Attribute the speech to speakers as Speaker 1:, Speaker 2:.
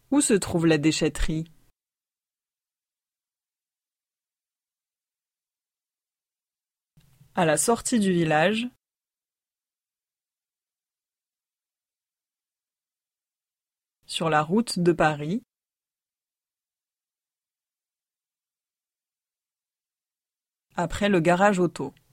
Speaker 1: Où se trouve la déchetterie? À la sortie du village. Sur la route de Paris. Après le garage auto.